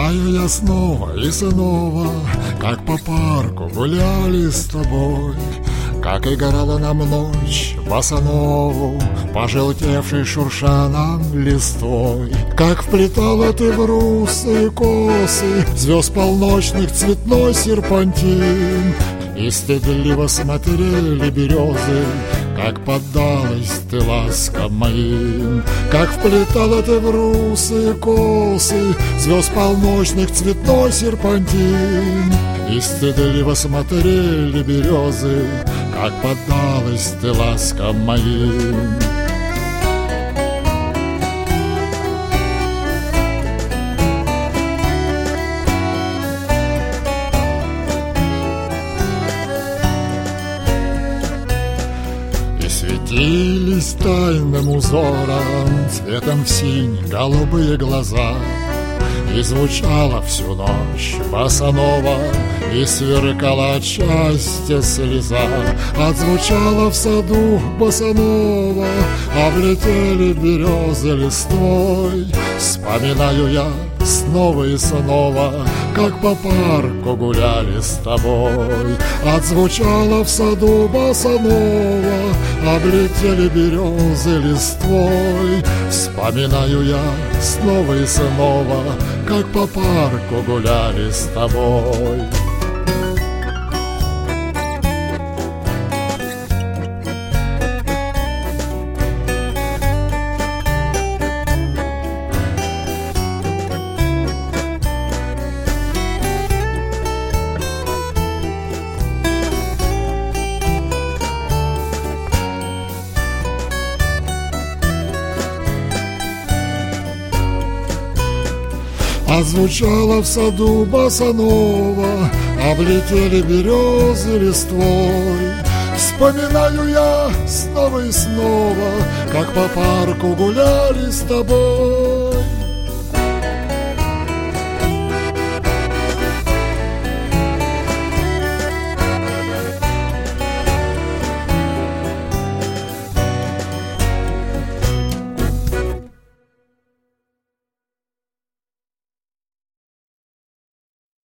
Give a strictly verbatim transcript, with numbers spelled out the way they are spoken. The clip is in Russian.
Вспоминаю я снова и снова, как по парку гуляли с тобой, как играла нам ночь босанову, пожелтевшей шурша нам листвой, как вплетала ты в русые косы звезд полночных цветной серпантин, и стыдливо смотрели березы, как поддалась ты ласкам моим, как вплетала ты в русые косы звезд полночных цветной серпантин, и стыдливо смотрели березы, как поддалась ты ласкам моим. Светились тайным узором, цветом в синь голубые глаза, и звучала всю ночь босанова, и сверкала от счастья слеза. Отзвучала в саду босанова, облетели березы листвой. Вспоминаю я снова и снова, как по парку гуляли с тобой. Отзвучала в саду босанова, облетели березы листвой. Вспоминаю я снова и снова, как по парку гуляли с тобой. Отзвучала в саду босанова, облетели березы листвой. Вспоминаю я снова и снова, как по парку гуляли с тобой.